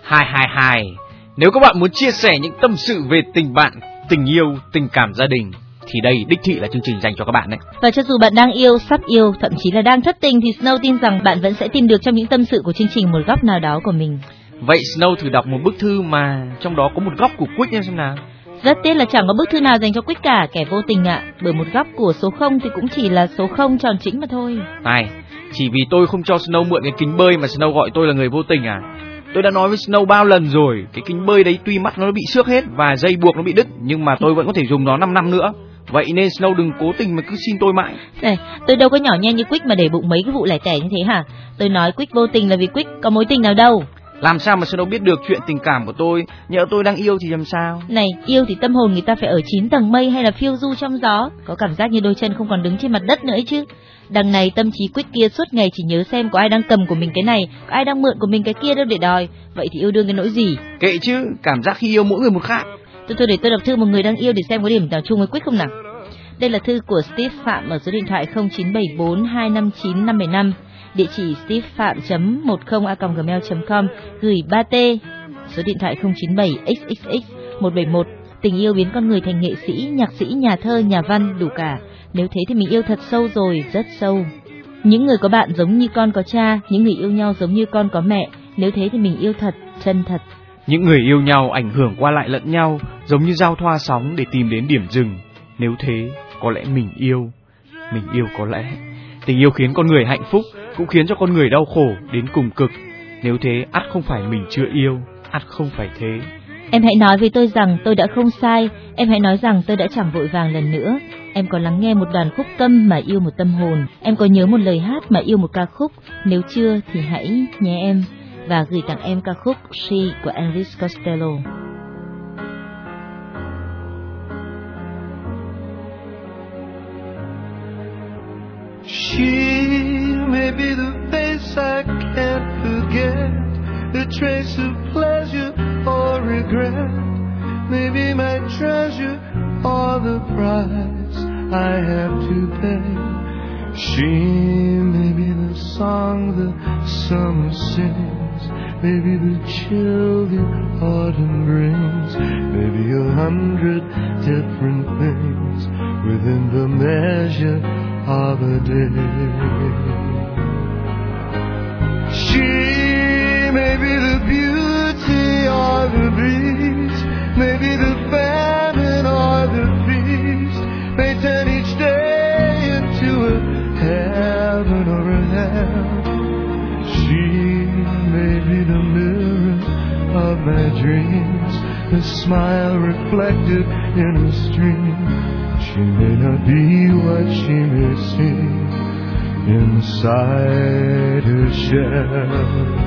222. Nếu các bạn muốn chia sẻ những tâm sự về tình bạn, tình yêu, tình cảm gia đình thì đây đích thị là chương trình dành cho các bạn đấy. Và cho dù bạn đang yêu, sắp yêu, thậm chí là đang thất tình thì Snow tin rằng bạn vẫn sẽ tìm được trong những tâm sự của chương trình một góc nào đó của mình. Vậy Snow thử đọc một bức thư mà trong đó có một góc của Quick nha xem nào. Rất tiếc là chẳng có bức thư nào dành cho Quick cả, kẻ vô tình ạ. Bởi một góc của số 0 thì cũng chỉ là số 0 tròn chỉnh mà thôi. Này, chỉ vì tôi không cho Snow mượn cái kính bơi mà Snow gọi tôi là người vô tình à? Tôi đã nói với Snow bao lần rồi, cái kính bơi đấy tuy mắt nó bị xước hết và dây buộc nó bị đứt, nhưng mà tôi vẫn có thể dùng nó 5 năm nữa. Vậy nên Snow đừng cố tình mà cứ xin tôi mãi. Này, tôi đâu có nhỏ nhen như Quick mà để bụng mấy cái vụ lẻ tẻ như thế hả? Tôi nói Quick vô tình là vì Quick có mối tình nào đâu. Làm sao mà Snow biết được chuyện tình cảm của tôi? Nhỡ tôi đang yêu thì làm sao? Này, yêu thì tâm hồn người ta phải ở 9 tầng mây hay là phiêu du trong gió, có cảm giác như đôi chân không còn đứng trên mặt đất nữa ấy chứ. Đằng này tâm trí Quick kia suốt ngày chỉ nhớ xem có ai đang cầm của mình cái này, có ai đang mượn của mình cái kia đâu để đòi. Vậy thì yêu đương cái nỗi gì? Kệ chứ, cảm giác khi yêu mỗi người một khác. Tôi để tôi đọc thư một người đang yêu để xem có điểm nào chung với Quick không nào. Đây là thư của Steve Phạm ở số điện thoại 0974259575, địa chỉ stevephamp.10a@gmail.com, gửi 3T, số điện thoại 097xxx171. Tình yêu biến con người thành nghệ sĩ, nhạc sĩ, nhà thơ, nhà văn, đủ cả. Nếu thế thì mình yêu thật sâu rồi, rất sâu. Những người có bạn giống như con có cha, những người yêu nhau giống như con có mẹ. Nếu thế thì mình yêu thật, chân thật. Những người yêu nhau ảnh hưởng qua lại lẫn nhau, giống như giao thoa sóng để tìm đến điểm dừng. Nếu thế, có lẽ mình yêu có lẽ. Tình yêu khiến con người hạnh phúc, cũng khiến cho con người đau khổ đến cùng cực. Nếu thế, ắt không phải mình chưa yêu, ắt không phải thế. Em hãy nói với tôi rằng tôi đã không sai, em hãy nói rằng tôi đã chẳng vội vàng lần nữa. Em có lắng nghe một đoàn khúc tâm mà yêu một tâm hồn, em có nhớ một lời hát mà yêu một ca khúc. Nếu chưa thì hãy nhé em. Và gửi tặng em ca khúc She của Elvis Costello. She may be the face I can't forget, a trace of pleasure or regret, maybe my treasure or the price I have to pay. She may be the song the summer sings, maybe the chill the autumn brings, maybe 100 different things within the measure of a day. She may be the beauty or the beast, maybe the famine or the feast, may turn each day into a heaven or a hell. She may be the mirror of my dreams, the smile reflected in a stream. She may not be what she may seem inside her shell.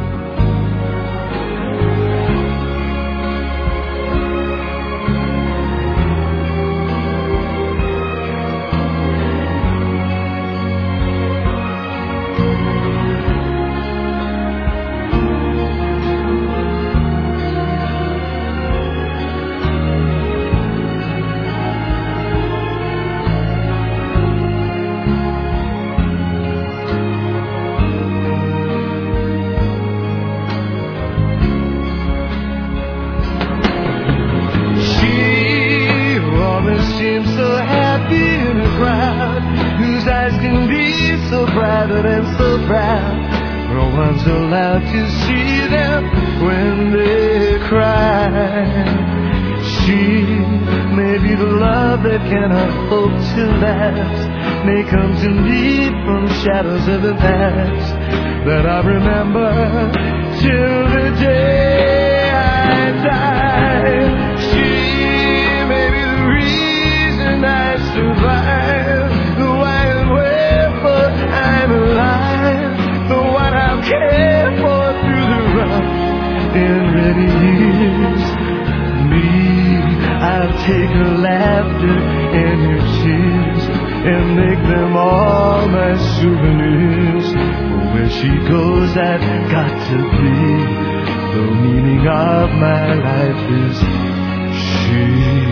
And so proud, no one's allowed to see them when they cry. She may be the love that cannot hope to last, may come to me from shadows of the past that I remember till the day I die. She may be the reason I survive, the why and wherefore I'm alive, the one I'll care for through the rough and ready years. Me, I'll take her laughter and her tears and make them all my souvenirs. For where she goes, I've got to be. The meaning of my life is she.